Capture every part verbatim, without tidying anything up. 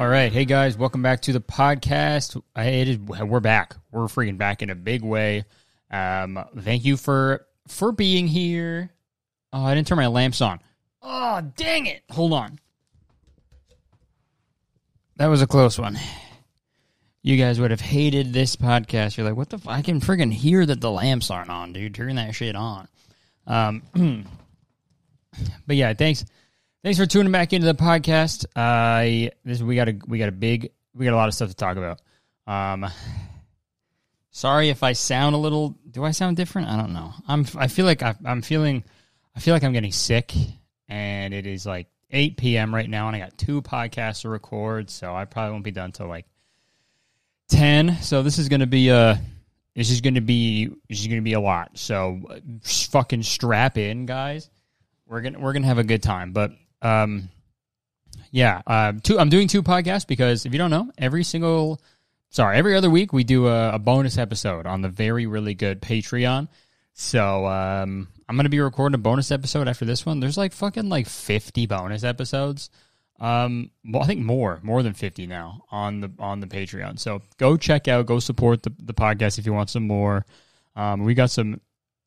All right. Hey, guys. Welcome back to the podcast. I, it is, we're back. We're freaking back in a big way. Um, thank you for for being here. Oh, I didn't turn my lamps on. Oh, dang it. Hold on. That was a close one. You guys would have hated this podcast. You're like, what the f- I can friggin' hear that the lamps aren't on, dude. Turn that shit on. Um, but yeah, thanks. Thanks for tuning back into the podcast. Uh, this we got a we got a big we got a lot of stuff to talk about. Um, sorry if I sound a little. Do I sound different? I don't know. I'm. I feel like I, I'm feeling. I feel like I'm getting sick, and it is like eight p.m. right now, and I got two podcasts to record, so I probably won't be done till like ten. So this is gonna be a. This is gonna be. This is gonna be a lot. So fucking strap in, guys. We're gonna we're gonna have a good time, but. Um, yeah, uh, two, I'm doing two podcasts because if you don't know, every single, sorry, every other week we do a, a bonus episode on the very, really good Patreon. So, um, I'm going to be recording a bonus episode after this one. There's like fucking like fifty bonus episodes. Um, well, I think more, more than fifty now on the, on the Patreon. So go check out, go support the, the podcast if you want some more. Um, we got some,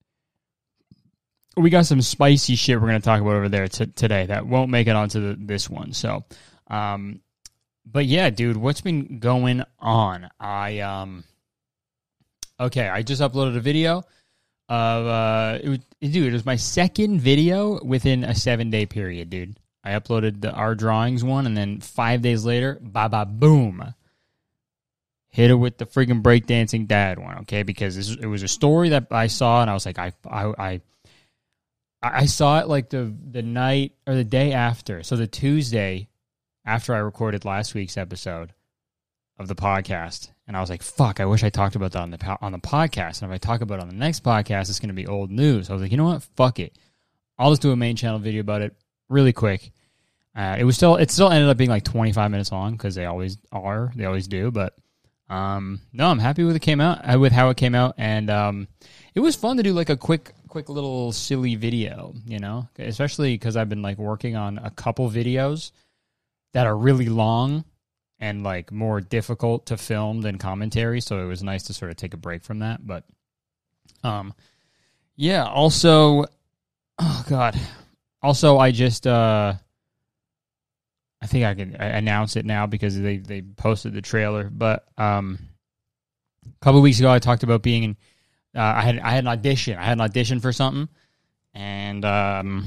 We got some spicy shit we're going to talk about over there t- today that won't make it onto the, this one. So, um, but yeah, dude, what's been going on? I, um, okay, I just uploaded a video of, uh, it was, dude, it was my second video within a seven day period, dude. I uploaded the our drawings one, and then five days later, ba ba boom, hit it with the freaking breakdancing dad one, okay? Because this, it was a story that I saw, and I was like, I, I, I, I saw it like the the night or the day after. So the Tuesday after I recorded last week's episode of the podcast. And I was like, fuck, I wish I talked about that on the on the podcast. And if I talk about it on the next podcast, it's going to be old news. I was like, you know what? Fuck it. I'll just do a main channel video about it really quick. Uh, it was still it still ended up being like twenty-five minutes long because they always are. They always do. But um, no, I'm happy with it came out with how it came out. And um, it was fun to do like a quick quick little silly video, you know, especially because I've been like working on a couple videos that are really long and like more difficult to film than commentary. So it was nice to sort of take a break from that. But um, yeah, also, oh God, also I just, uh, I think I can announce it now because they, they posted the trailer. But um, a couple of weeks ago, I talked about being in, Uh, I had I had an audition. I had an audition for something, and um,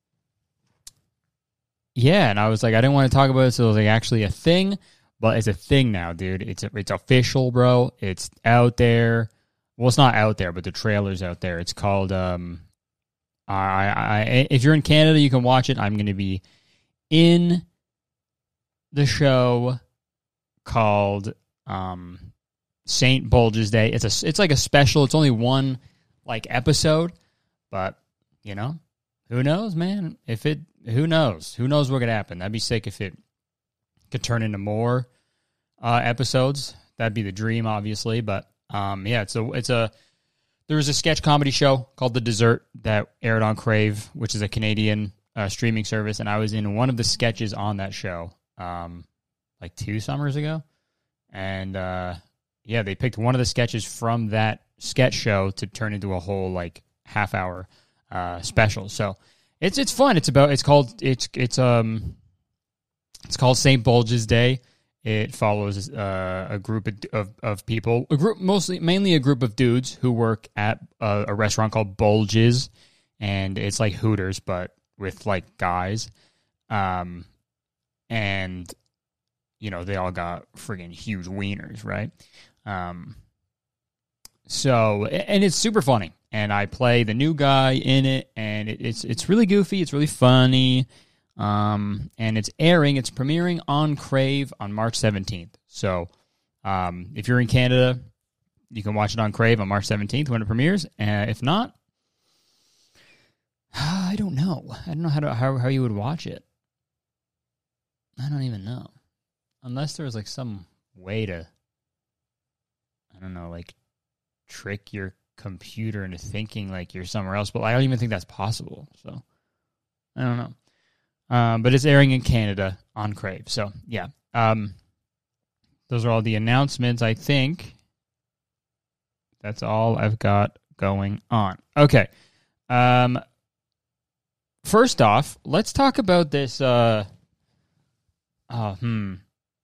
yeah, and I was like, I didn't want to talk about it, so it was like actually a thing, but it's a thing now, dude. It's a, it's official, bro. It's out there. Well, it's not out there, but the trailer's out there. It's called. Um, I, I if you're in Canada, you can watch it. I'm going to be in the show called. Um, Saint Bulge's Day. It's a it's like a special. It's only one like episode, but you know, who knows, man? If it, who knows? Who knows what could happen? That'd be sick if it could turn into more uh, episodes. That'd be the dream, obviously. But um, yeah, it's a it's a there was a sketch comedy show called The Dessert that aired on Crave, which is a Canadian uh, streaming service, and I was in one of the sketches on that show, um, like two summers ago, and. uh Yeah, they picked one of the sketches from that sketch show to turn into a whole like half hour uh, special. So it's it's fun. It's about it's called it's it's um it's called Saint Bulge's Day. It follows uh, a group of, of of people, a group mostly mainly a group of dudes who work at a, a restaurant called Bulge's, and it's like Hooters but with like guys, um, and you know they all got friggin' huge wieners, right? Um, so, and it's super funny, and I play the new guy in it, and it, it's, it's really goofy. It's really funny. Um, and it's airing, it's premiering on Crave on March seventeenth. So, um, if you're in Canada, you can watch it on Crave on March seventeenth when it premieres. And uh, if not, I don't know. I don't know how to, how, how you would watch it. I don't even know. Unless there was like some way to, I don't know, like trick your computer into thinking like you're somewhere else, but I don't even think that's possible. So I don't know. Um, but it's airing in Canada on Crave. So yeah. Um, those are all the announcements, I think. That's all I've got going on. Okay. Um, first off, let's talk about this. Uh, oh, hmm.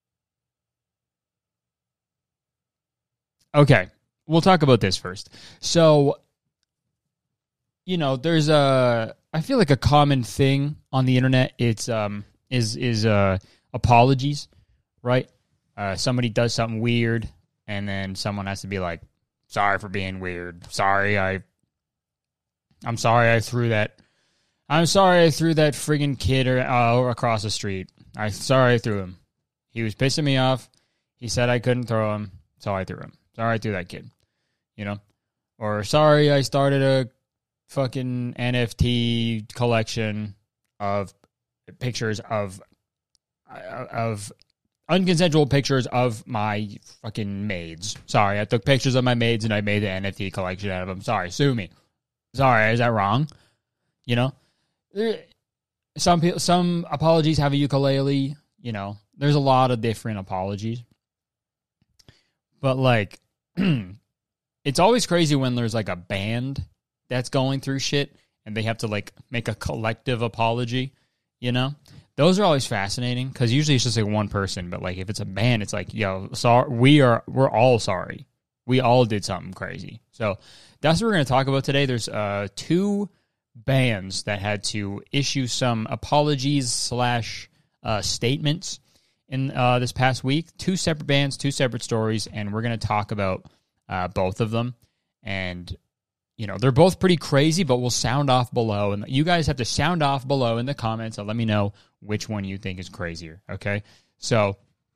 Okay. We'll talk about this first. So, you know, there's a, I feel like a common thing on the internet. It's, um, is, is, uh, apologies, right? Uh, somebody does something weird, and then someone has to be like, sorry for being weird. Sorry, I, I'm sorry I threw that, I'm sorry I threw that friggin' kid or, uh, across the street. I'm sorry I threw him. He was pissing me off. He said I couldn't throw him, so I threw him. Sorry I threw that kid, you know? Or sorry I started a fucking N F T collection of pictures of, of unconsensual pictures of my fucking maids. Sorry, I took pictures of my maids and I made an N F T collection out of them. Sorry, sue me. Sorry, is that wrong? You know? Some people, some apologies have a ukulele, you know. There's a lot of different apologies. But, like, it's always crazy when there's, like, a band that's going through shit and they have to, like, make a collective apology, you know? Those are always fascinating because usually it's just, like, one person. But, like, if it's a band, it's like, yo, sorry, we are, we're all sorry. We all did something crazy. So that's what we're going to talk about today. There's uh, two bands that had to issue some apologies slash uh, statements in uh, this past week. Two separate bands, two separate stories, and we're going to talk about uh, both of them. And, you know, they're both pretty crazy, but we'll sound off below. And you guys have to sound off below in the comments and let me know which one you think is crazier, okay? So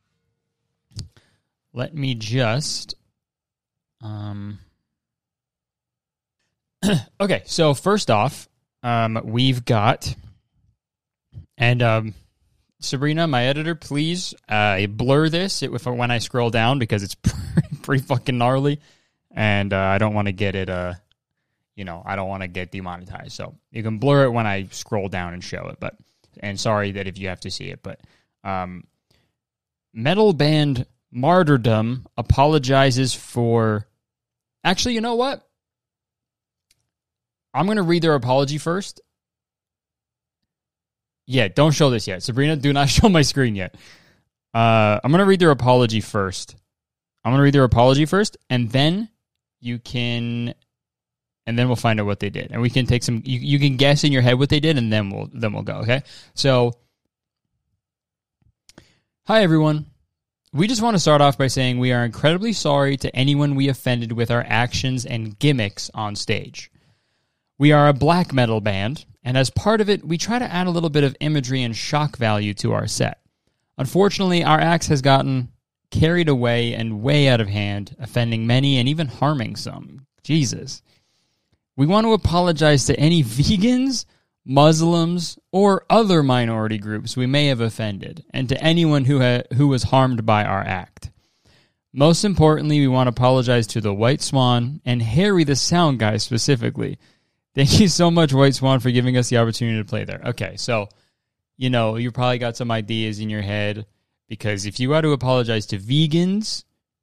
let me just... Um. Okay, so first off, um, we've got... And... um. Sabrina, my editor, please uh, blur this if when I scroll down because it's pretty, pretty fucking gnarly, and uh, I don't want to get it. Uh, you know, I don't want to get demonetized. So you can blur it when I scroll down and show it. But and sorry that if you have to see it, but um, metal band Martyrdom apologizes for. Actually, you know what? I'm gonna read their apology first. Yeah, don't show this yet. Sabrina, do not show my screen yet. Uh, I'm going to read their apology first. I'm going to read their apology first, and then you can, and then we'll find out what they did. And we can take some, you, you can guess in your head what they did, and then we'll, then we'll go, okay? So, hi, everyone. We just want to start off by saying we are incredibly sorry to anyone we offended with our actions and gimmicks on stage. We are a black metal band, and as part of it, we try to add a little bit of imagery and shock value to our set. Unfortunately, our acts has gotten carried away and way out of hand, offending many and even harming some. Jesus. We want to apologize to any vegans, Muslims, or other minority groups we may have offended, and to anyone who ha- who was harmed by our act. Most importantly, we want to apologize to the White Swan and Harry the Sound Guy specifically. Thank you so much, White Swan, for giving us the opportunity to play there. Okay, so, you know, you probably got some ideas in your head, because if you had to apologize to vegans,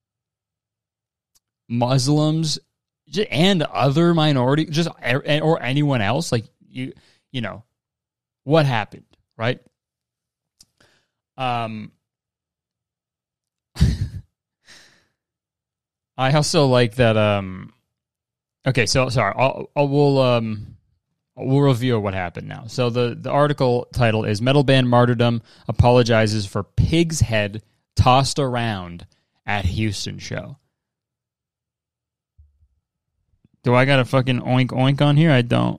Muslims, and other minority, just or anyone else, like, you you know, what happened, right? Um, I also like that, um, okay, so sorry. I'll, I'll we'll um we'll review what happened now. So the, the article title is Metal Band Martyrdom apologizes for pig's head tossed around at Houston show. Do I got a fucking oink oink on here? I don't.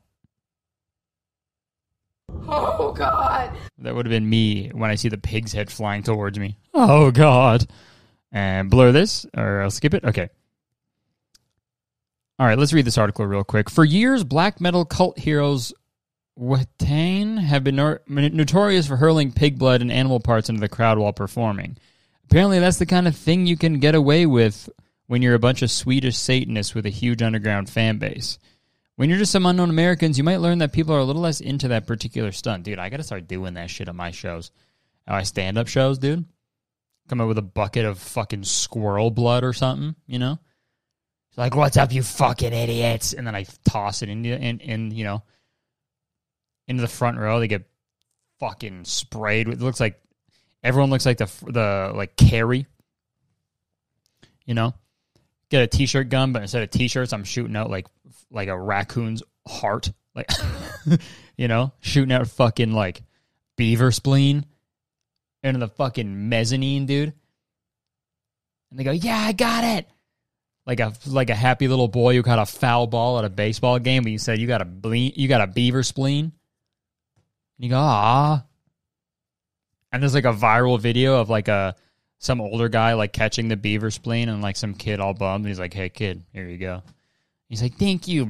Oh God! That would have been me when I see the pig's head flying towards me. Oh God! And blur this or I'll skip it. Okay. All right, let's read this article real quick. For years, black metal cult heroes Watain have been no- notorious for hurling pig blood and animal parts into the crowd while performing. Apparently, that's the kind of thing you can get away with when you're a bunch of Swedish Satanists with a huge underground fan base. When you're just some unknown Americans, you might learn that people are a little less into that particular stunt. Dude, I got to start doing that shit on my shows. My stand-up shows, dude. come out with a bucket of fucking squirrel blood or something, you know? It's like, what's up, you fucking idiots? And then I toss it into, in, in, you know, into the front row. They get fucking sprayed. It looks like, everyone looks like the, the like, Carrie, you know? Get a t-shirt gun, but instead of t-shirts, I'm shooting out, like, like a raccoon's heart. Like, you know? Shooting out fucking, like, beaver spleen into the fucking mezzanine, dude. And they go, yeah, I got it. Like a like a happy little boy who caught a foul ball at a baseball game, but you said you got a ble- you got a beaver spleen. And you go, ah. And there's like a viral video of like a some older guy like catching the beaver spleen, and like some kid all bummed. And he's like, hey kid, here you go. He's like, thank you.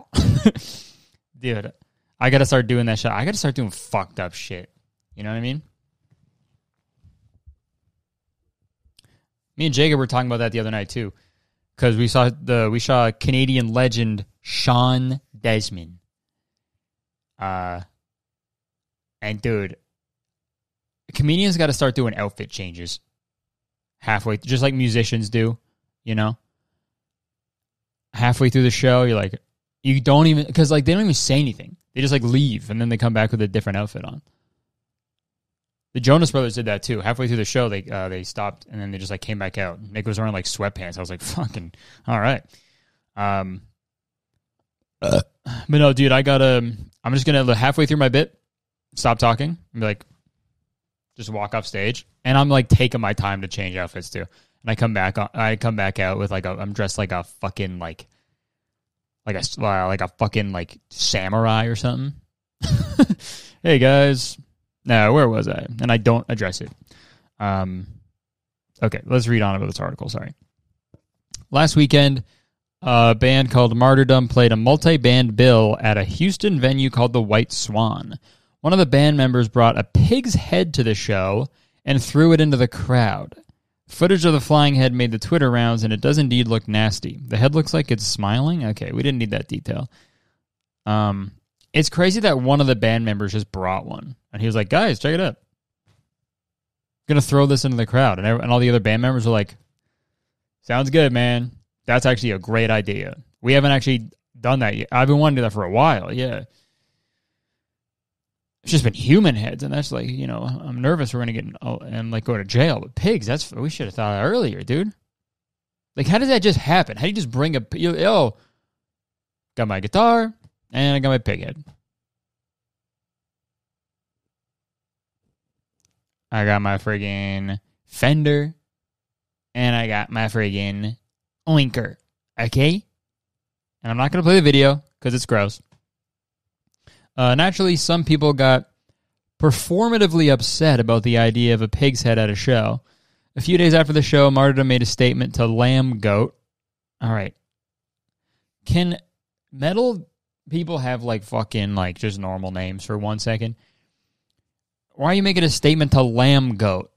Dude, I gotta start doing that shit. I gotta start doing fucked up shit. You know what I mean? Me and Jacob were talking about that the other night too. Because we saw the we saw Canadian legend Sean Desmond. Uh, and dude, comedians got to start doing outfit changes halfway, just like musicians do, you know. Halfway through the show, you're like, you don't even because like they don't even say anything. They just like leave and then they come back with a different outfit on. The Jonas Brothers did that too. Halfway through the show, they uh, they stopped and then they just like came back out. Nick was wearing like sweatpants. I was like, "Fucking all right." Um, uh. But no, dude, I gotta. I'm just gonna halfway through my bit, stop talking, and be like, just walk off stage, and I'm like taking my time to change outfits too. And I come back, I come back out with like a, I'm dressed like a fucking like, like a uh, like a fucking like samurai or something. Hey guys. No, where was I? And I don't address it. Um, okay, let's read on about this article. Sorry. Last weekend, a band called Martyrdom played a multi-band bill at a Houston venue called the White Swan. One of the band members brought a pig's head to the show and threw it into the crowd. Footage of the flying head made the Twitter rounds, and it does indeed look nasty. The head looks like it's smiling. Okay, we didn't need that detail. Um... It's crazy that one of the band members just brought one. And he was like, guys, check it out. I'm going to throw this into the crowd. And, every, and all the other band members were like, sounds good, man. That's actually a great idea. We haven't actually done that yet. I've been wanting to do that for a while, yeah. It's just been human heads. And that's like, you know, I'm nervous we're going to get oh, and like go to jail. But pigs, that's we should have thought of that earlier, dude. Like, how does that just happen? How do you just bring a, you, oh, got my guitar. And I got my pig head. I got my friggin' Fender. And I got my friggin' Oinker. Okay? And I'm not going to play the video because it's gross. Uh, naturally, some people got performatively upset about the idea of a pig's head at a show. A few days after the show, Martyrdom made a statement to Lamb Goat. All right. Can metal people have like fucking like just normal names for one second? Why are you making a statement to Lamb Goat?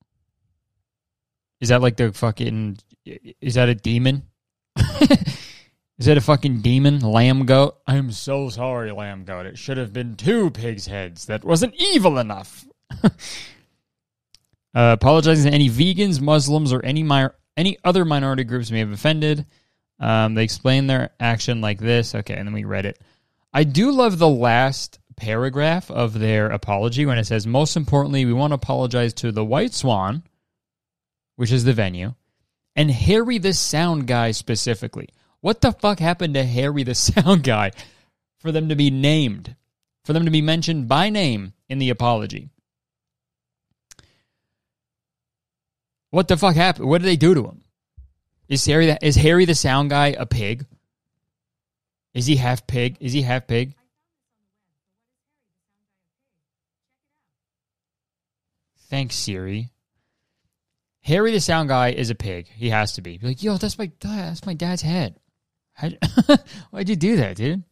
Is that like the fucking, is that a demon? Is that a fucking demon? Lamb Goat? I'm so sorry, Lamb Goat. It should have been two pig's heads. That wasn't evil enough. uh, apologizing to any vegans, Muslims, or any mi- any other minority groups may have offended. Um, they explain their action like this. Okay, and then we read it. I do love the last paragraph of their apology when it says, most importantly, we want to apologize to the White Swan, which is the venue, and Harry the Sound Guy specifically. What the fuck happened to Harry the Sound Guy for them to be named, for them to be mentioned by name in the apology? What the fuck happened? What did they do to him? Is Harry the, is Harry the Sound Guy a pig? Is he half pig? Is he half pig? Thanks, Siri. Harry the Sound Guy is a pig. He has to be. Be like, yo, that's my that's my dad's head. How'd, why'd you do that, dude?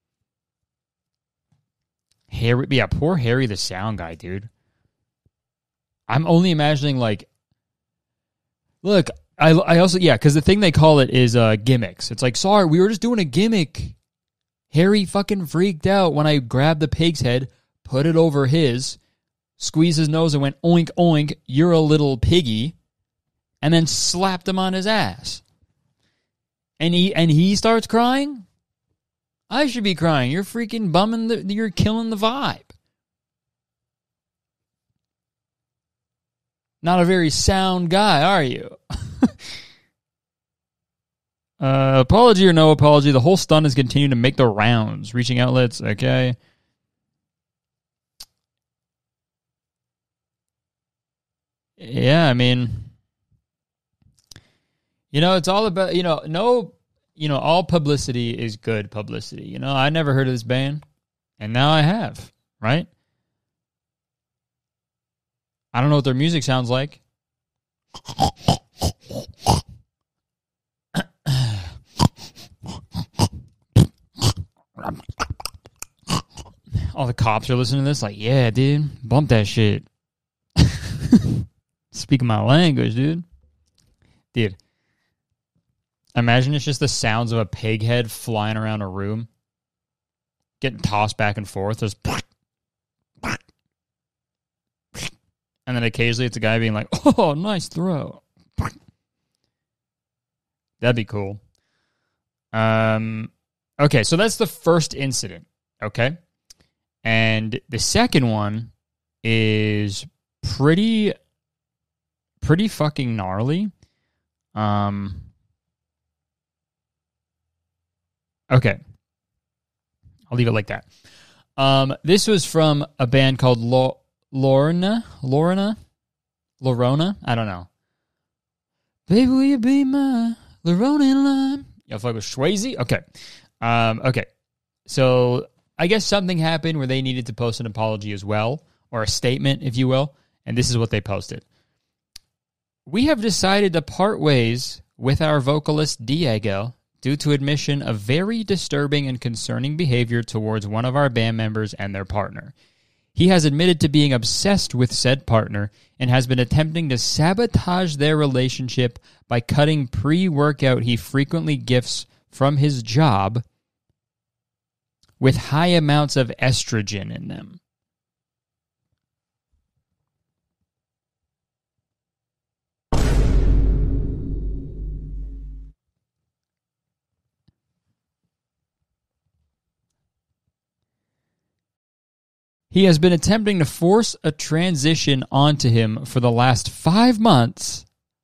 Harry, yeah, poor Harry the Sound Guy, dude. I'm only imagining like, look. I, I also, yeah, because the thing they call it is uh, gimmicks. It's like, sorry, we were just doing a gimmick. Harry fucking freaked out when I grabbed the pig's head, put it over his, squeezed his nose and went, oink, oink, you're a little piggy, and then slapped him on his ass. And he and he starts crying? I should be crying. You're freaking bumming, the, you're killing the vibe. Not a very sound guy, are you? uh, apology or no apology, the whole stunt has continued to make the rounds, reaching outlets, okay. Yeah, I mean, you know, it's all about, you know, no, you know, all publicity is good publicity. You know, I never heard of this band, and now I have, right? I don't know what their music sounds like. All the cops are listening to this like, yeah, dude, bump that shit. Speaking my language, dude. Dude. Imagine it's just the sounds of a pig head flying around a room. Getting tossed back and forth. There's and then occasionally it's a guy being like, oh, nice throw. That'd be cool. Um, okay, so that's the first incident. Okay? And the second one is pretty... pretty fucking gnarly. Um, okay. I'll leave it like that. Um, this was from a band called Lo- Lorna? Lorna? Lorona? I don't know. Baby, will you be my Lorona in line? Y'all fuck with Swayze? Okay. Um, okay. So, I guess something happened where they needed to post an apology as well, or a statement, if you will, and this is what they posted. We have decided to part ways with our vocalist Diego due to admission of very disturbing and concerning behavior towards one of our band members and their partner. He has admitted to being obsessed with said partner and has been attempting to sabotage their relationship by cutting pre-workout he frequently gifts from his job with high amounts of estrogen in them. He has been attempting to force a transition onto him for the last five months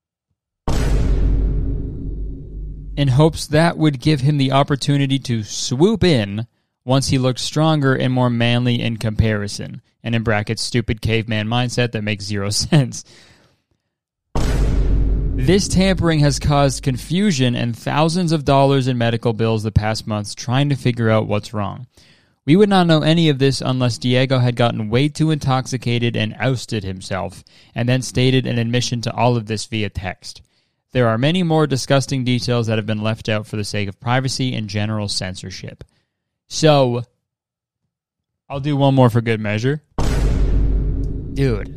in hopes that would give him the opportunity to swoop in once he looked stronger and more manly in comparison. And in brackets, stupid caveman mindset that makes zero sense. This tampering has caused confusion and thousands of dollars in medical bills the past months trying to figure out what's wrong. We would not know any of this unless Diego had gotten way too intoxicated and ousted himself, and then stated an admission to all of this via text. There are many more disgusting details that have been left out for the sake of privacy and general censorship. So, I'll do one more for good measure. Dude.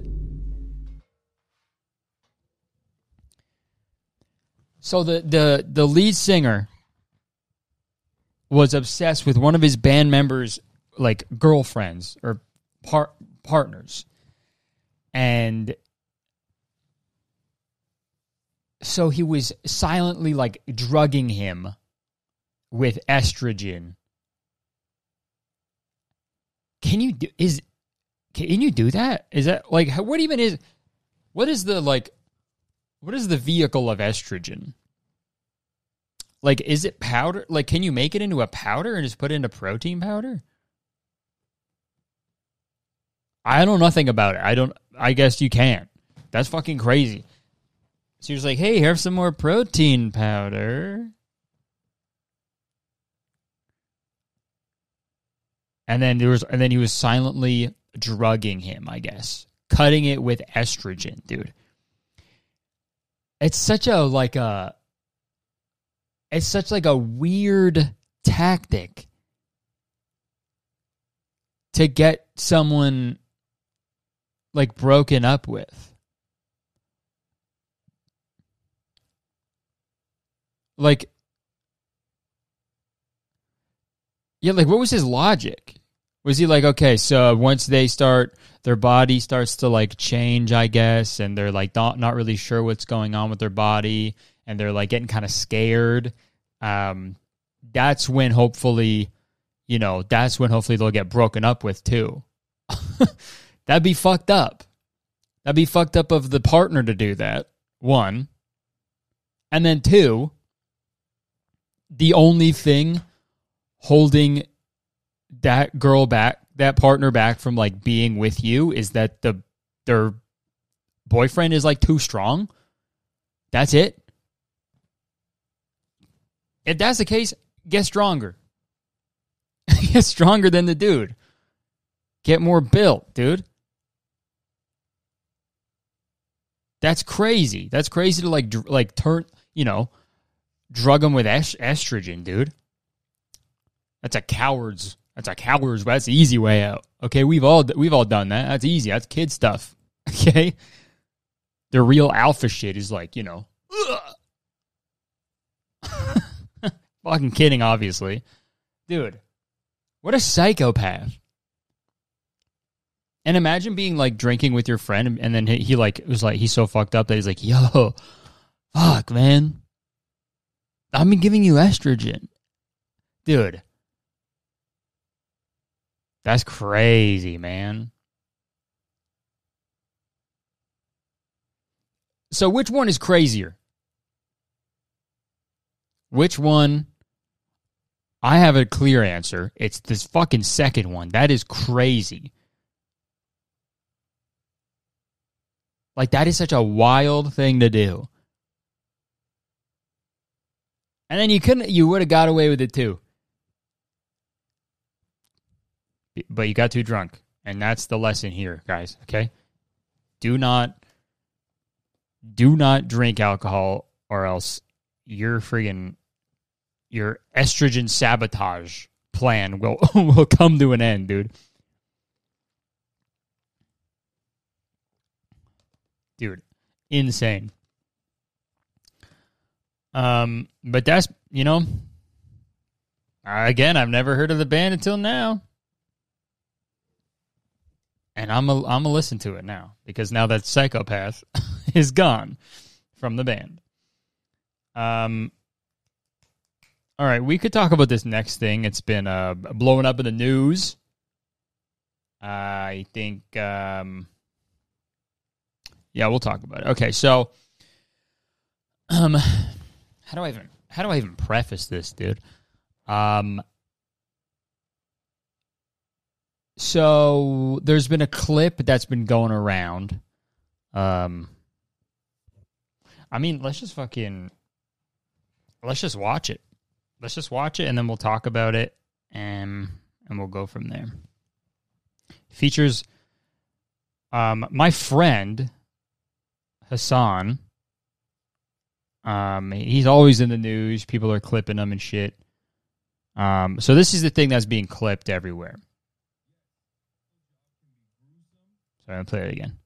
So the, the, the lead singer was obsessed with one of his band members' like girlfriends or par- partners. And so he was silently like drugging him with estrogen. Can you do is can you do that? Is that like what even is what is the like what is the vehicle of estrogen? Like, is it powder? Like, can you make it into a powder and just put it into protein powder? I know nothing about it. I don't, I guess you can. That's fucking crazy. So you're just like, hey, have some more protein powder. And then there was, and then he was silently drugging him, I guess. Cutting it with estrogen, dude. It's such a, like a, It's such like a weird tactic to get someone like broken up with. Like, yeah, like what was his logic? Was he like, okay, so once they start, their body starts to like change, I guess, and they're like not not really sure what's going on with their body, and they're like getting kind of scared. Um, that's when hopefully, you know, that's when hopefully they'll get broken up with too. That'd be fucked up. That'd be fucked up of the partner to do that, one. And then two, the only thing holding that girl back, that partner back from like being with you is that the their boyfriend is like too strong. That's it. If that's the case, get stronger. Get stronger than the dude. Get more built, dude. That's crazy. That's crazy to like dr- like turn, you know, drug them with est- estrogen, dude. That's a coward's. That's a coward's. That's the easy way out. Okay, we've all we've all done that. That's easy. That's kid stuff. Okay, the real alpha shit is like, you know, fucking kidding, obviously, dude. What a psychopath. And imagine being like drinking with your friend, and then he, he like was like he's so fucked up that he's like, yo, fuck, man, I've been giving you estrogen, dude. That's crazy, man. So which one is crazier? Which one? I have a clear answer. It's this fucking second one. That is crazy. Like, that is such a wild thing to do. And then you couldn't, you would have got away with it too. But you got too drunk. And that's the lesson here, guys, okay? Do not, do not drink alcohol, or else your friggin', your estrogen sabotage plan will, will come to an end, dude. Dude, insane. Um, but that's, you know, again, I've never heard of the band until now. And I'm a, I'm a listen to it now, because now that psychopath is gone from the band. Um, all right, we could talk about this next thing. It's been uh, blowing up in the news. Uh, I think, um, yeah, we'll talk about it. Okay, so, um, how do I even how do I even preface this, dude? Um. So there's been a clip that's been going around. Um, I mean, let's just fucking, let's just watch it. Let's just watch it, and then we'll talk about it, and and we'll go from there. Features, um, my friend Hassan. Um, he's always in the news. People are clipping him and shit. Um, so this is the thing that's being clipped everywhere. Sorry, I'll play it again.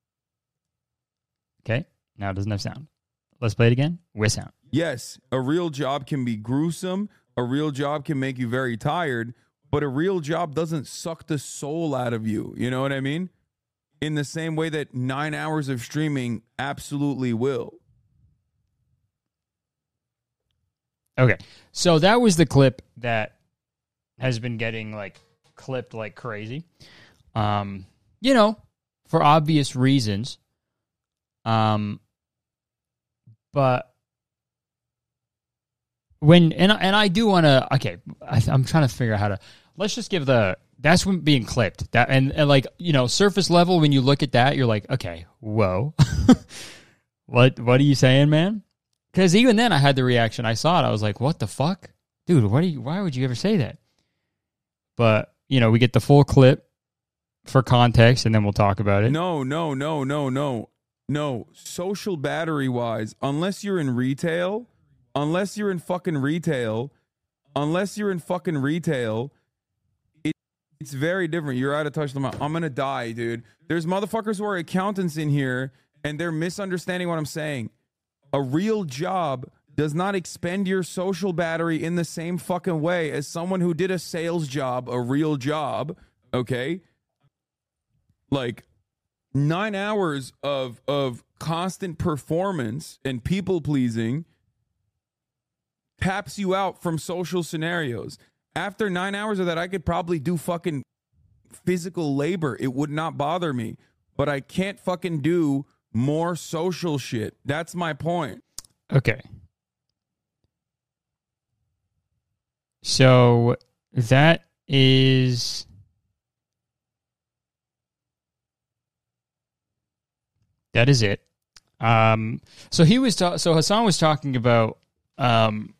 Okay, now it doesn't have sound. Let's play it again with sound. Yes, a real job can be gruesome. A real job can make you very tired, but a real job doesn't suck the soul out of you. You know what I mean? In the same way that nine hours of streaming absolutely will. Okay, so that was the clip that has been getting like clipped like crazy. Um, you know, for obvious reasons. Um, but when and and I do want to. Okay, I, I'm trying to figure out how to. Let's just give the. That's when being clipped. That and, and like you know, surface level. When you look at that, you're like, okay, whoa, what what are you saying, man? Because even then, I had the reaction. I saw it. I was like, what the fuck, dude? What do you? Why would you ever say that? But you know, we get the full clip for context, and then we'll talk about it. No, no, no, no, no, no. Social battery wise, unless you're in retail, unless you're in fucking retail, unless you're in fucking retail, it, it's very different. You're out of touch. I'm gonna die, dude. There's motherfuckers who are accountants in here, and they're misunderstanding what I'm saying. A real job does not expend your social battery in the same fucking way as someone who did a sales job, a real job. Okay? Like nine hours of of constant performance and people pleasing taps you out from social scenarios. After nine hours of that, I could probably do fucking physical labor. It would not bother me. But I can't fucking do more social shit. That's my point. Okay. So that is that is it. Um, so he was ta- so Hassan was talking about um,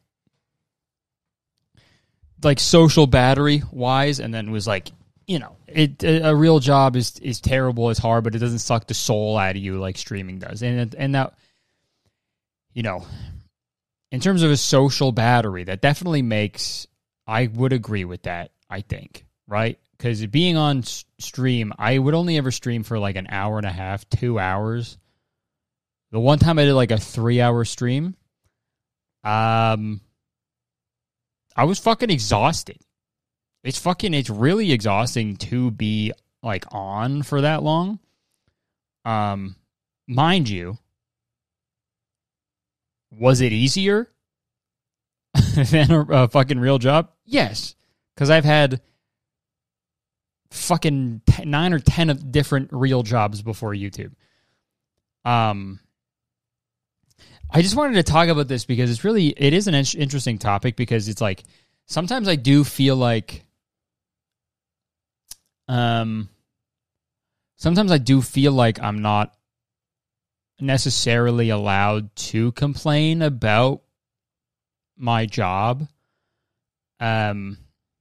like social battery wise, and then was like, you know, it a real job is is terrible, it's hard, but it doesn't suck the soul out of you like streaming does, and and that, you know, in terms of a social battery, that definitely makes. I would agree with that, I think, right? Because being on stream, I would only ever stream for like an hour and a half, two hours. The one time I did like a three-hour stream, um, I was fucking exhausted. It's fucking, it's really exhausting to be like on for that long. Um, mind you, was it easier than a, a fucking real job? Yes, because I've had fucking ten, nine or ten of different real jobs before YouTube. Um, I just wanted to talk about this because it's really, it is an in- interesting topic because it's like, sometimes I do feel like, um, sometimes I do feel like I'm not necessarily allowed to complain about my job. Um,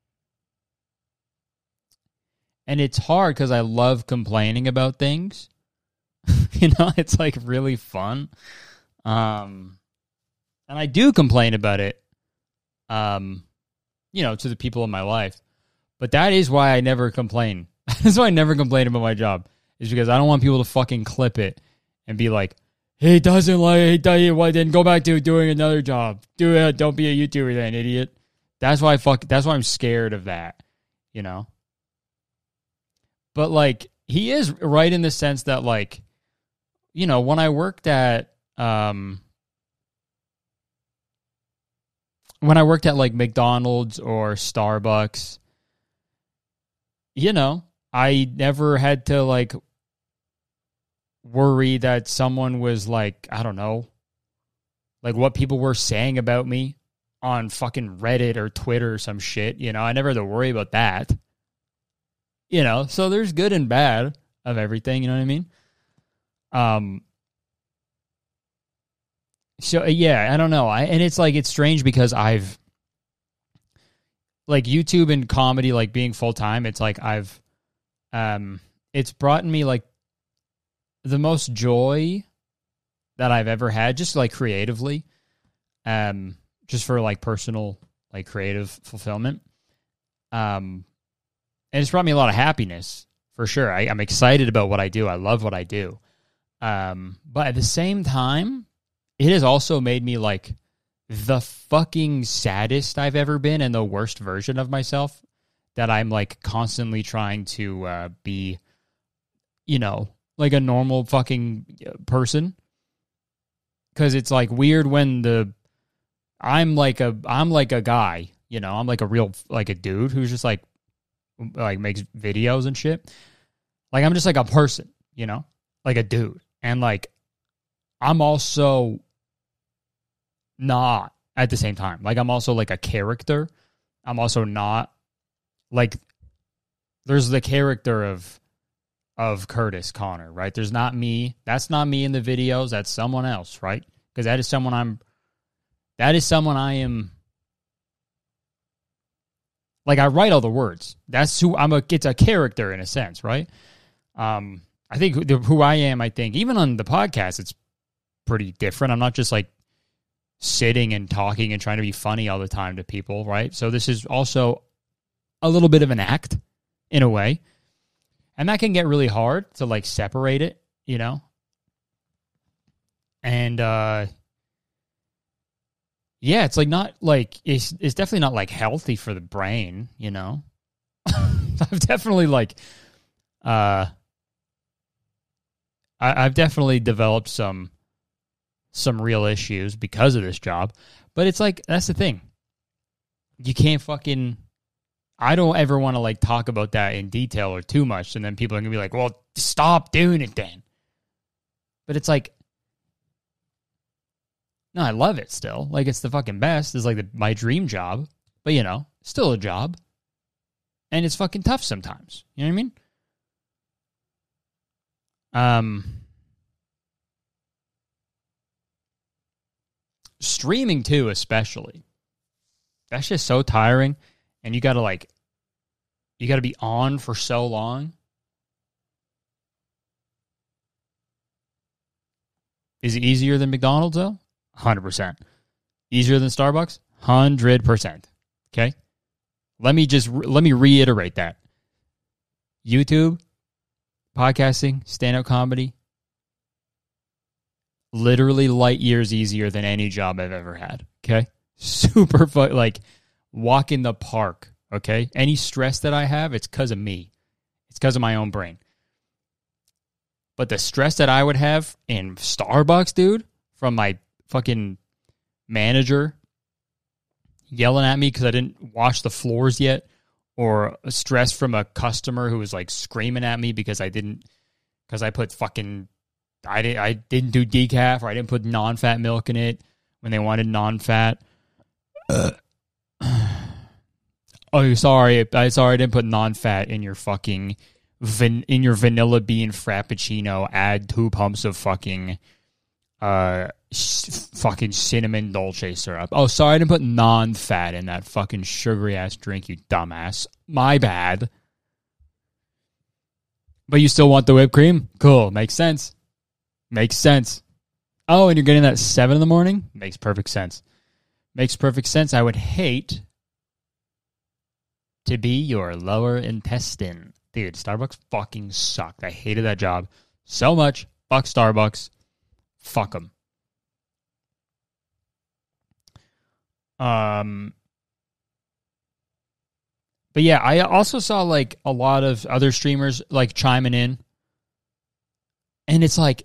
and it's hard because I love complaining about things. You know, it's like really fun. Um, and I do complain about it, um, you know, to the people in my life. But that is why I never complain. That's why I never complain about my job. Is because I don't want people to fucking clip it and be like, he doesn't like it, he why then go back to doing another job. Do it, don't be a YouTuber then, idiot. That's why I fuck that's why I'm scared of that, you know? But like, he is right in the sense that like, you know, when I worked at um when I worked at like McDonald's or Starbucks, you know, I never had to like worry that someone was like, I don't know, like what people were saying about me on fucking Reddit or Twitter or some shit, you know, I never had to worry about that, you know, so there's good and bad of everything, you know what I mean? Um, so yeah, I don't know. I, and it's like, it's strange because I've like YouTube and comedy, like being full time, it's like I've, um, it's brought me like the most joy that I've ever had, just like creatively, um, just for like personal, like creative fulfillment. Um, and it's brought me a lot of happiness for sure. I, I'm excited about what I do. I love what I do. Um, but at the same time, it has also made me like the fucking saddest I've ever been and the worst version of myself, that I'm like constantly trying to uh, be, you know, like a normal fucking person. Cause it's like weird when the, I'm like a, I'm like a guy, you know, I'm like a real, like a dude who's just like, like makes videos and shit. Like I'm just like a person, you know, like a dude. And like, I'm also not at the same time. Like I'm also like a character. I'm also not like, there's the character of, of Curtis Connor, right? There's not me. That's not me in the videos. That's someone else, right? Because that is someone I'm, that is someone I am, like I write all the words. That's who I'm a, it's a character in a sense, right? Um, I think who, who I am, I think, even on the podcast, it's pretty different. I'm not just like sitting and talking and trying to be funny all the time to people, right? So this is also a little bit of an act in a way. And that can get really hard to like separate it, you know? And uh yeah, it's like not like it's it's definitely not like healthy for the brain, you know? I've definitely like, uh, I, I've definitely developed some, some real issues because of this job. But it's like, that's the thing. You can't fucking, I don't ever want to like talk about that in detail or too much. And then people are going to be like, well, stop doing it then. But it's like, no, I love it still. Like, it's the fucking best. It's like the, my dream job. But, you know, still a job. And it's fucking tough sometimes. You know what I mean? Um, streaming, too, especially. That's just so tiring. And you got to, like, you got to be on for so long. Is it easier than McDonald's, though? one hundred percent. Easier than Starbucks? one hundred percent. Okay? Let me just, let me reiterate that. YouTube, podcasting, stand-up comedy, literally light years easier than any job I've ever had. Okay? Super fun. Like, walk in the park. Okay? Any stress that I have, it's because of me. It's because of my own brain. But the stress that I would have in Starbucks, dude, from my fucking manager yelling at me because I didn't wash the floors yet, or stress from a customer who was like screaming at me because I didn't, because I put fucking, I, did, I didn't do decaf, or I didn't put non-fat milk in it when they wanted non-fat. Uh. Oh, sorry. I sorry I didn't put non-fat in your fucking van, in your vanilla bean frappuccino. Add two pumps of fucking uh sh- fucking cinnamon dolce syrup. Oh, sorry I didn't put non-fat in that fucking sugary ass drink, you dumbass. My bad. But you still want the whipped cream? Cool. Makes sense. Makes sense. Oh, and you're getting that at seven in the morning? Makes perfect sense. Makes perfect sense. I would hate to be your lower intestine. Dude, Starbucks fucking sucked. I hated that job so much. Fuck Starbucks. Fuck them. Um, but yeah, I also saw like a lot of other streamers like chiming in. And it's like,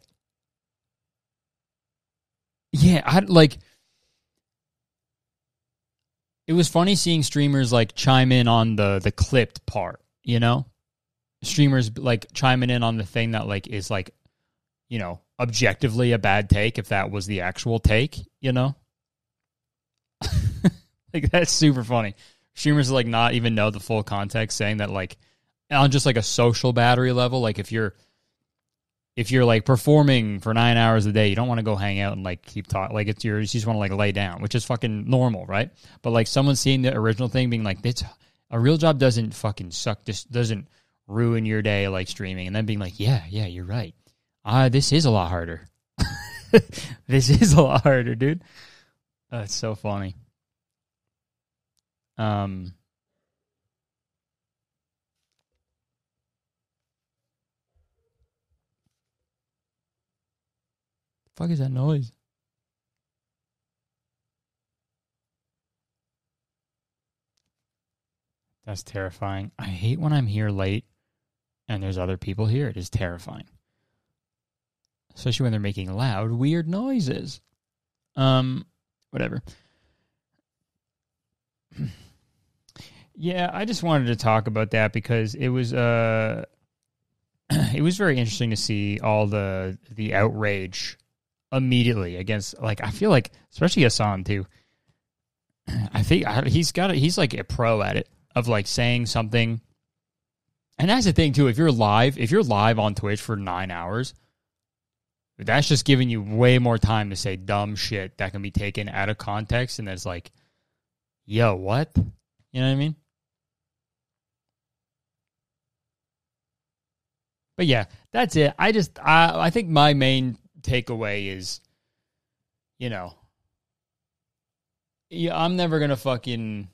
yeah, I like, it was funny seeing streamers like chime in on the the clipped part, you know? Streamers like chiming in on the thing that like is like, you know, objectively a bad take if that was the actual take, you know? Like, that's super funny. Streamers like not even know the full context, saying that like on just like a social battery level, like if you're if you're like performing for nine hours a day, you don't want to go hang out and like keep talking. Like it's your, you just want to like lay down, which is fucking normal, right? But like someone seeing the original thing being like, "This a real job doesn't fucking suck. This doesn't ruin your day like streaming," and then being like, "Yeah, yeah, you're right. Ah, uh, this is a lot harder. This is a lot harder, dude." That's uh, so funny. Um. Fuck is that noise? That's terrifying. I hate when I'm here late and there's other people here. It is terrifying. Especially when they're making loud, weird noises. Um, whatever. Yeah, I just wanted to talk about that because it was uh it was very interesting to see all the the outrage immediately against, like, I feel like, especially Hassan too. I think he's got it. He's like a pro at it, of like saying something. And that's the thing too. If you're live, if you're live on Twitch for nine hours, that's just giving you way more time to say dumb shit that can be taken out of context. And it's like, yo, what? You know what I mean? But yeah, that's it. I just, I, I think my main takeaway is, you know, yeah, I'm never gonna fucking,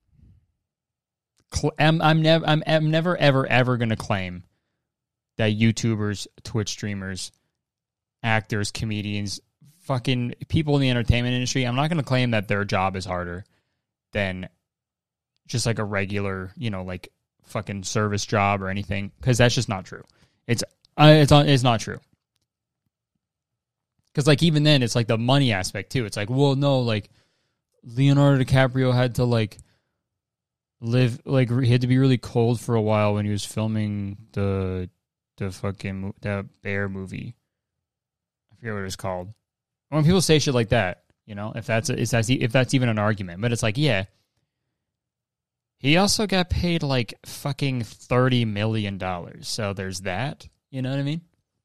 cl- I'm, I'm never, I'm, I'm never, ever, ever gonna claim that YouTubers, Twitch streamers, actors, comedians, fucking people in the entertainment industry, I'm not gonna claim that their job is harder than just like a regular, you know, like fucking service job or anything, because that's just not true. It's uh, it's on it's not true. Because like even then, it's like the money aspect too. It's like, well, no, like Leonardo DiCaprio had to like live like he had to be really cold for a while when he was filming the the fucking the bear movie. I forget what it was called. When people say shit like that, you know, if that's a, if that's if that's even an argument, but it's like, yeah. He also got paid like fucking thirty million dollars. So there's that. You know what I mean?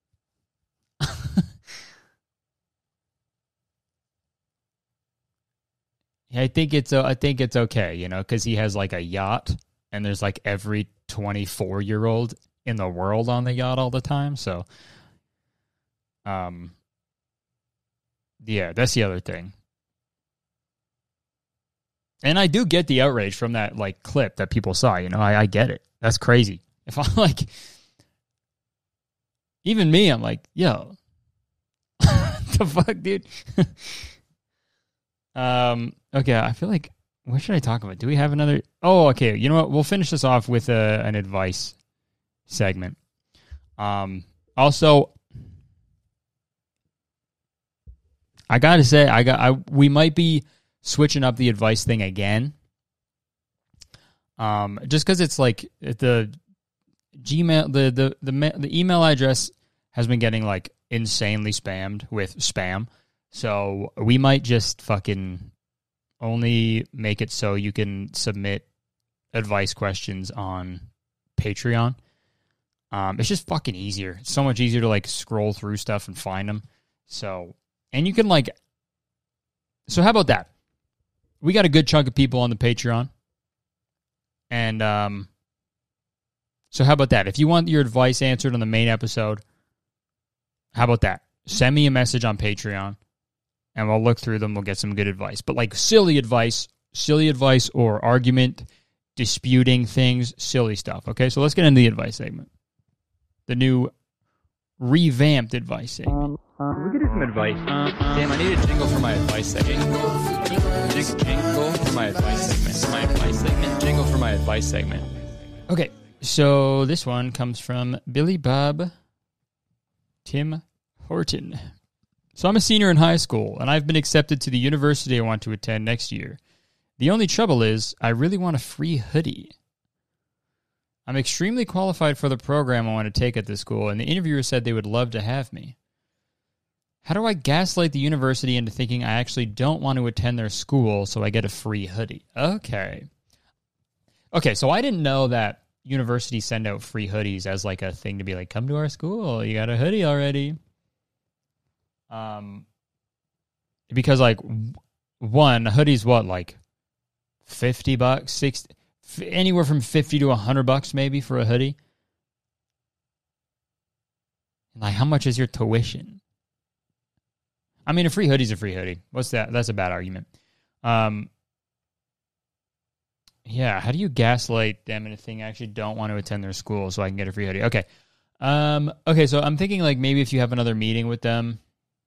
yeah, I think it's uh, I think it's okay, you know, because he has like a yacht, and there's like every twenty-four year old in the world on the yacht all the time. So, um, yeah, that's the other thing. And I do get the outrage from that like clip that people saw. You know, I, I get it. That's crazy. If I'm like, even me, I'm like, yo, the fuck, dude. um. Okay, I feel like what should I talk about? Do we have another? Oh, okay. You know what? We'll finish this off with a, an advice segment. Um. Also, I gotta say, I got. I we might be switching up the advice thing again. Um, just because it's like the Gmail, the, the the the email address has been getting like insanely spammed with spam, so we might just fucking only make it so you can submit advice questions on Patreon. Um, it's just fucking easier. It's so much easier to like scroll through stuff and find them. So, and you can like, so how about that? We got a good chunk of people on the Patreon. And um, so how about that? If you want your advice answered on the main episode, how about that? Send me a message on Patreon, and we'll look through them. We'll get some good advice. But like silly advice, silly advice or argument, disputing things, silly stuff. Okay, so let's get into the advice segment. The new revamped advice segment. We could do some advice. Damn, I need a jingle for my advice segment. Jingle, jingle for my advice segment. My advice segment. Jingle for my advice segment. Okay, so this one comes from Billy Bob Tim Horton. So I'm a senior in high school, and I've been accepted to the university I want to attend next year. The only trouble is, I really want a free hoodie. I'm extremely qualified for the program I want to take at this school, and the interviewer said they would love to have me. How do I gaslight the university into thinking I actually don't want to attend their school so I get a free hoodie? Okay. Okay, so I didn't know that universities send out free hoodies as like a thing to be like, come to our school, you got a hoodie already. Um, because like, one, a hoodie's what, like fifty bucks, sixty, anywhere from fifty to a hundred bucks maybe for a hoodie. Like, how much is your tuition? I mean, a free hoodie's a free hoodie. What's that? That's a bad argument. Um, yeah, how do you gaslight them into thinking I actually don't want to attend their school so I can get a free hoodie? Okay. Um, okay, so I'm thinking like maybe if you have another meeting with them,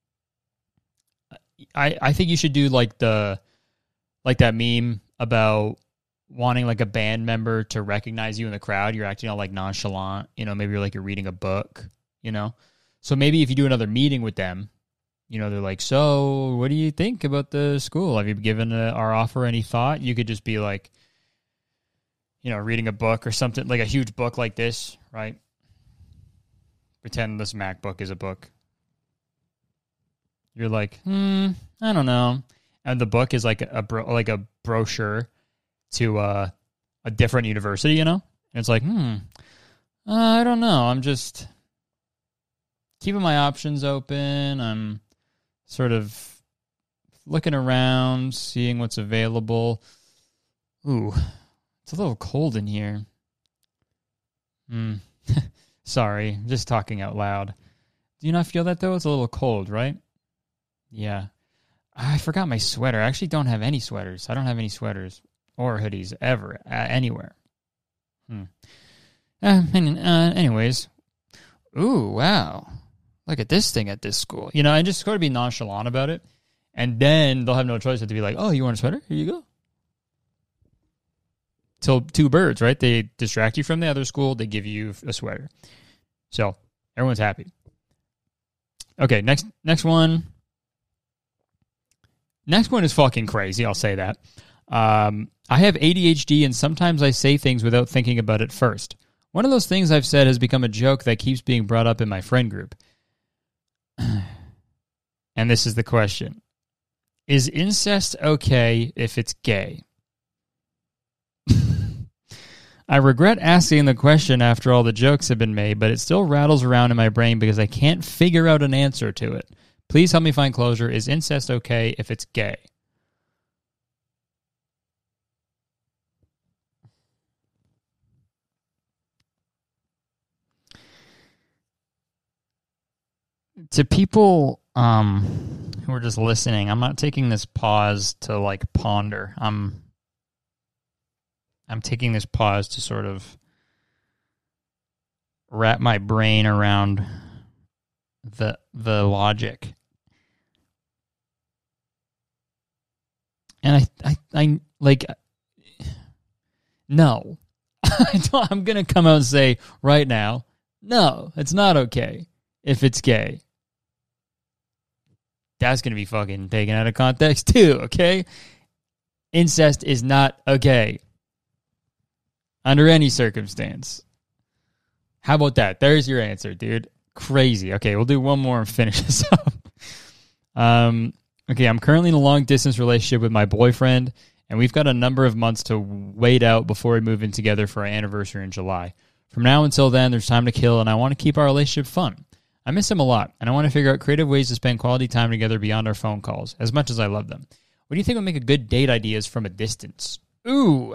I, I think you should do like the like that meme about wanting like a band member to recognize you in the crowd. You're acting all like nonchalant, you know, maybe you're like you're reading a book, you know. So maybe if you do another meeting with them, you know, they're like, so what do you think about the school? Have you given uh, our offer any thought? You could just be like, you know, reading a book or something, like a huge book like this, right? Pretend this MacBook is a book. You're like, hmm, I don't know. And the book is like a bro- like a brochure to uh, a different university, you know? And it's like, hmm, uh, I don't know. I'm just keeping my options open. I'm sort of looking around, seeing what's available. Ooh, it's a little cold in here. Hmm. Sorry, I'm just talking out loud. Do you not feel that, though? It's a little cold, right? Yeah. I forgot my sweater. I actually don't have any sweaters. I don't have any sweaters or hoodies ever, uh, anywhere. Hmm. Uh, uh, anyways. Ooh, wow. Look at this thing at this school. You know, and just sort of be nonchalant about it. And then they'll have no choice but to be like, oh, you want a sweater? Here you go. till two birds, right? They distract you from the other school. They give you a sweater. So everyone's happy. Okay, next next one. Next one is fucking crazy. I'll say that. Um, I have A D H D, and sometimes I say things without thinking about it first. One of those things I've said has become a joke that keeps being brought up in my friend group. And this is the question. Is incest okay if it's gay? I regret asking the question after all the jokes have been made, but it still rattles around in my brain because I can't figure out an answer to it. Please help me find closure. Is incest okay if it's gay? To people um, who are just listening, I'm not taking this pause to like ponder. I'm I'm taking this pause to sort of wrap my brain around the the logic. And I I, I like no. I don't, I'm going to come out and say right now, no, it's not okay if it's gay. That's going to be fucking taken out of context too, okay? Incest is not okay. Under any circumstance. How about that? There's your answer, dude. Crazy. Okay, we'll do one more and finish this up. Um, okay, I'm currently in a long-distance relationship with my boyfriend, and we've got a number of months to wait out before we move in together for our anniversary in July. From now until then, there's time to kill, and I want to keep our relationship fun. I miss him a lot, and I want to figure out creative ways to spend quality time together beyond our phone calls, as much as I love them. What do you think would make a good date ideas from a distance? Ooh.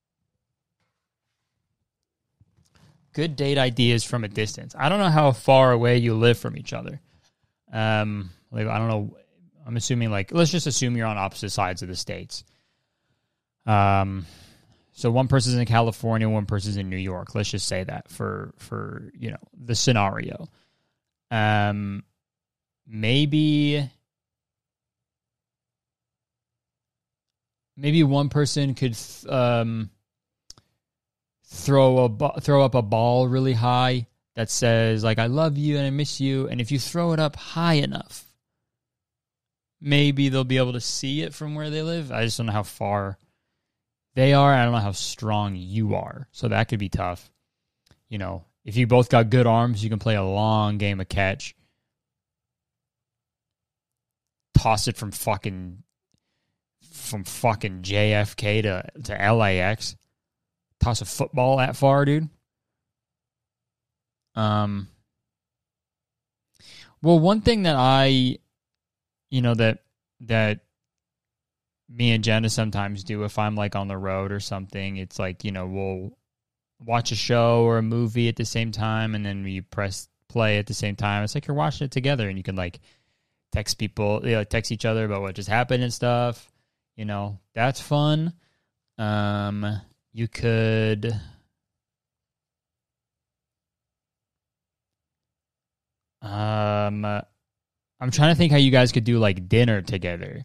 Good date ideas from a distance. I don't know how far away you live from each other. Um, like, I don't know. I'm assuming, like, let's just assume you're on opposite sides of the states. Um, so one person's in California, one person's in New York. Let's just say that for, for you know, the scenario. Um, maybe, maybe one person could um, throw a throw up a ball really high that says like "I love you" and "I miss you," and if you throw it up high enough, maybe they'll be able to see it from where they live. I just don't know how far they are. I don't know how strong you are, so that could be tough. You know. If you both got good arms, you can play a long game of catch. Toss it from fucking from fucking J F K to, to L A X. Toss a football that far, dude. Um. Well, one thing that I, you know, that that me and Jenna sometimes do if I'm like on the road or something, it's like, you know, we'll watch a show or a movie at the same time, and then we press play at the same time. It's like you're watching it together, and you can like text people, you know, text each other about what just happened and stuff. You know, that's fun. Um, you could, um, I'm trying to think how you guys could do like dinner together.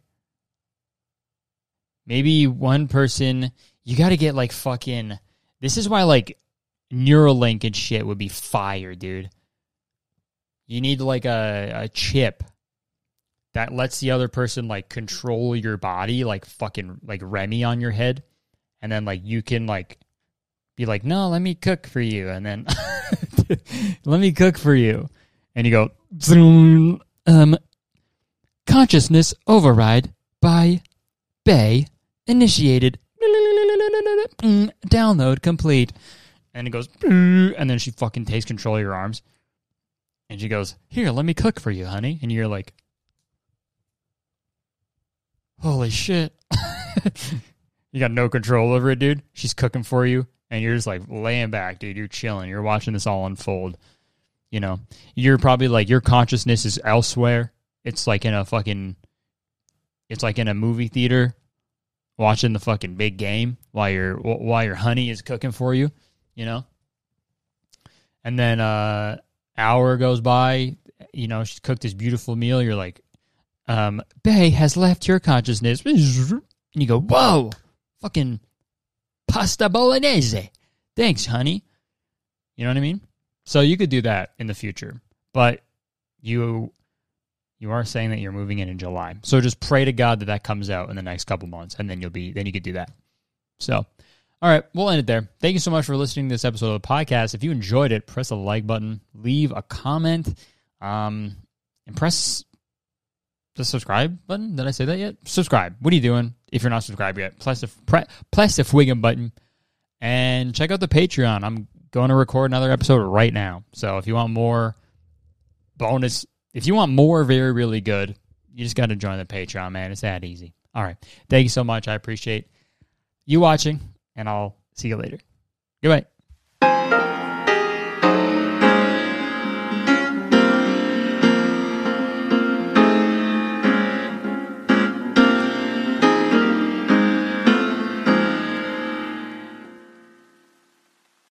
Maybe one person, you got to get like fucking. This is why, like, Neuralink and shit would be fire, dude. You need, like, a, a chip that lets the other person, like, control your body, like, fucking, like, Remy on your head. And then, like, you can, like, be like, no, let me cook for you. And then, let me cook for you. And you go, zoom, um, consciousness override by Bay initiated. Download complete. And it goes, and then she fucking takes control of your arms. And she goes, here, let me cook for you, honey. And you're like, holy shit. You got no control over it, dude. She's cooking for you. And you're just like laying back, dude. You're chilling. You're watching this all unfold. You know, you're probably like, your consciousness is elsewhere. It's like in a fucking, it's like in a movie theater. Watching the fucking big game while your while your honey is cooking for you, you know. And then uh hour goes by, you know, she's cooked this beautiful meal. You're like, um, Bay has left your consciousness, and you go, whoa, fucking pasta bolognese. Thanks, honey. You know what I mean? So you could do that in the future, but you you are saying that you're moving in in July. So just pray to God that that comes out in the next couple months, and then you'll be then you could do that. So, all right, we'll end it there. Thank you so much for listening to this episode of the podcast. If you enjoyed it, press the like button, leave a comment, um, and press the subscribe button. Did I say that yet? Subscribe. What are you doing if you're not subscribed yet? Press the pre- press the friggin' button, and check out the Patreon. I'm going to record another episode right now. So if you want more bonus, if you want more very, really good, you just got to join the Patreon, man. It's that easy. All right. Thank you so much. I appreciate you watching, and I'll see you later. Goodbye.